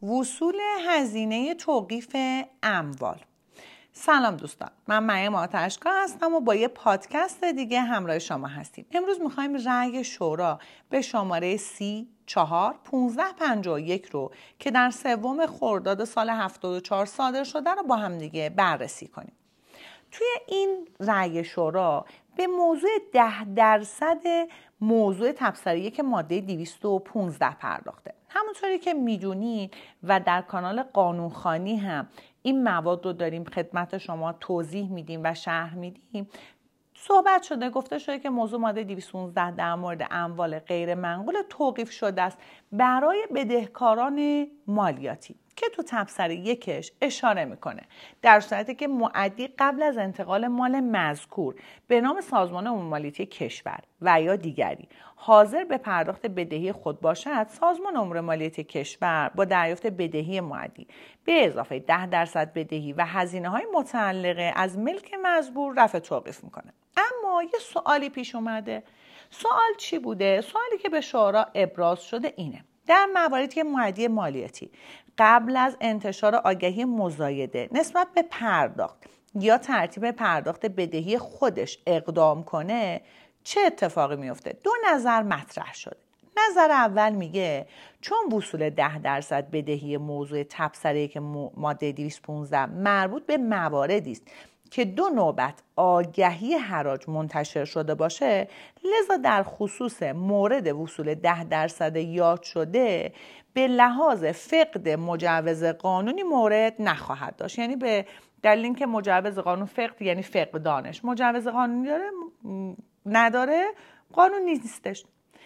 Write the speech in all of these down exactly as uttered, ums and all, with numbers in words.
وصول هزینه توقیف اموال. سلام دوستان، من مریم آتشکا هستم و با یه پادکست دیگه همراه شما هستیم. امروز میخوایم رأی شورا به شماره سی چهار پونزده پنجاه و یک رو که در سوم خرداد سال هفتاد و چهار صادر شده رو با هم دیگه بررسی کنیم. توی این رأی شورا به موضوع ده درصد موضوع تبصره یک ماده دویست و پانزده پرداخته. همونطوری که میدونید و در کانال قانونخوانی هم این مواد رو داریم خدمت شما توضیح میدیم و شرح میدیم. صحبت شده، گفته شده که موضوع ماده دویست و پانزده در مورد اموال غیر منقول توقیف شده است برای بدهکاران مالیاتی که تو تبصره یکش اشاره میکنه در صورتی که مؤدی قبل از انتقال مال مذکور به نام سازمان عمومی مالیاتی کشور و یا دیگری حاضر به پرداخت بدهی خود باشد، سازمان امور مالیاتی کشور با دریافت بدهی مؤدی به اضافه ده درصد بدهی و هزینه های متعلقه از ملک مزبور رفع توقیف میکنه. اما یه سوالی پیش اومده. سوال چی بوده؟ سوالی که به شورا ابراز شده اینه: در مواردی که مؤدی مالیاتی قبل از انتشار آگهی مزایده نسبت به پرداخت یا ترتیب پرداخت بدهی خودش اقدام کنه، چه اتفاقی میفته؟ دو نظر مطرح شده. نظر اول میگه چون وصول ده درصد بدهی موضوع تبصره که ماده دویست و پانزده مربوط به مواردی است که دو نوبت آگهی حراج منتشر شده باشه، لذا در خصوص مورد وصول ده درصد یاد شده به لحاظ فقد مجوز قانونی مورد نخواهد داشت. یعنی به دلیل اینکه مجوز قانون فقد یعنی فقدانش، مجوز قانونی داره نداره قانون نیستش.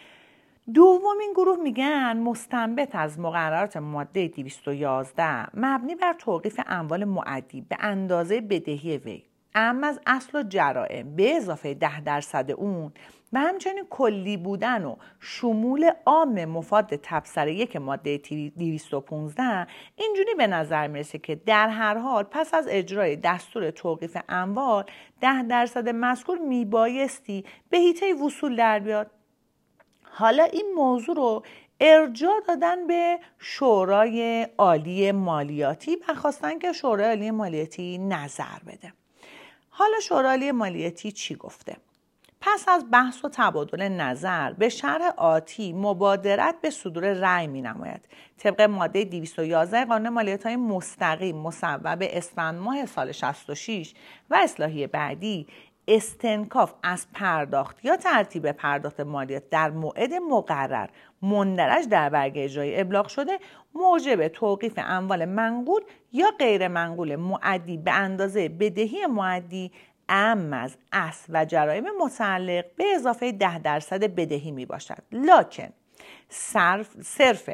دومین گروه میگن مستنبط از مقررات ماده دویست و یازده مبنی بر توقیف اموال مؤدی به اندازه بدهی وی اما از اصل و جرائم به اضافه ده درصد اون و همچنین کلی بودن و شمول عام مفاد تبصره یک ماده دویست و پانزده اینجوری به نظر میرسه که در هر حال پس از اجرای دستور توقیف اموال ده درصد مذکور میبایستی به حیطه وصول در بیاد. حالا این موضوع رو ارجاع دادن به شورای عالی مالیاتی و خواستن که شورای عالی مالیاتی نظر بده. حالا شورای عالی مالیاتی چی گفته؟ پس از بحث و تبادل نظر به شرح آتی مبادرت به صدور رأی می نماید. طبق ماده دویست و یازده قانون مالیات‌های مستقیم مصوب اسفند ماه سال شصت و شش و اصلاحیه بعدی، استنکاف از پرداخت یا ترتیب پرداخت مالیات در موعد مقرر مندرج در برگه اجرایی ابلاغ شده موجب توقیف اموال منقول یا غیر منقول مؤدی به اندازه بدهی مؤدی اما از اصل و جرائم متعلق به اضافه ده درصد بدهی می باشد. لکن صرف صرف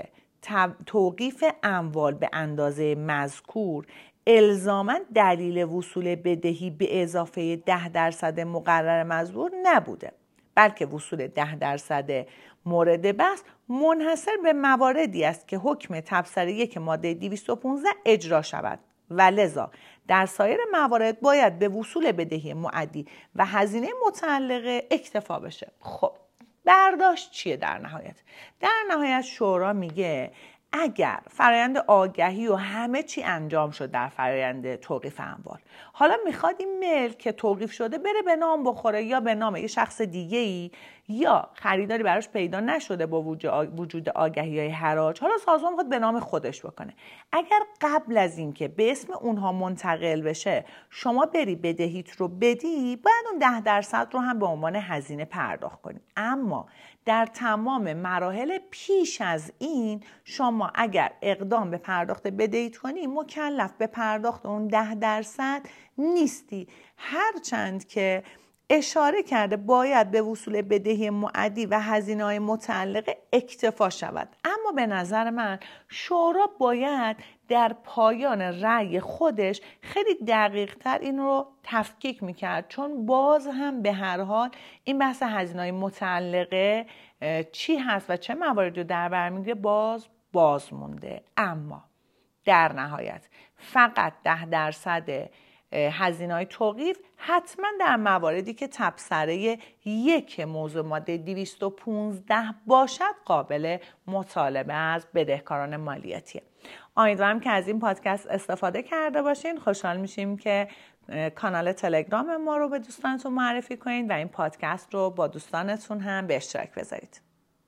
توقیف اموال به اندازه مذکور الزاماً دلیل وصول بدهی به اضافه ده درصد مقرر مزبور نبوده، بلکه وصول ده درصد مورد بحث منحصر به مواردی است که حکم تبصره یک ماده دویست و پانزده اجرا شود و لذا در سایر موارد باید به وصول بدهی مؤدی و هزینه متعلقه اکتفا بشه. خب برداشت چیه در نهایت؟ در نهایت شورا میگه اگر فرآیند آگهی و همه چی انجام شد در فرآیند توقیف اموال، حالا میخواد این ملک که توقیف شده بره به نام بخوره یا به نام یه شخص دیگه‌ای یا خریداری براش پیدا نشده با وجود آگهی های حراج، حالا سازمان میخواد به نام خودش بکنه. اگر قبل از اینکه به اسم اونها منتقل بشه شما بری بدهیت رو بدی، باید اون ده درصد رو هم به عنوان هزینه پرداخت کنی. اما در تمام مراحل پیش از این شما اگر اقدام به پرداخت بدهیت کنی مکلف به پرداخت اون ده درصد نیستی، هرچند که اشاره کرده باید به وصول بدهی مؤدی و هزینه‌های متعلقه اکتفا شود. اما به نظر من شورا باید در پایان رأی خودش خیلی دقیق تر این رو تفکیک میکرد، چون باز هم به هر حال این بحث هزینه‌های متعلقه چی هست و چه مواردی رو در بر میگیره باز باز مونده. اما در نهایت فقط ده درصد هزینه‌های توقیف حتما در مواردی که تبصره یک موضوع ماده دویست و پانزده باشد قابل مطالبه از بدهکاران مالیاتیه. امیدوارم که از این پادکست استفاده کرده باشین. خوشحال میشیم که کانال تلگرام ما رو به دوستانتون معرفی کنید و این پادکست رو با دوستانتون هم به اشتراک بذارید.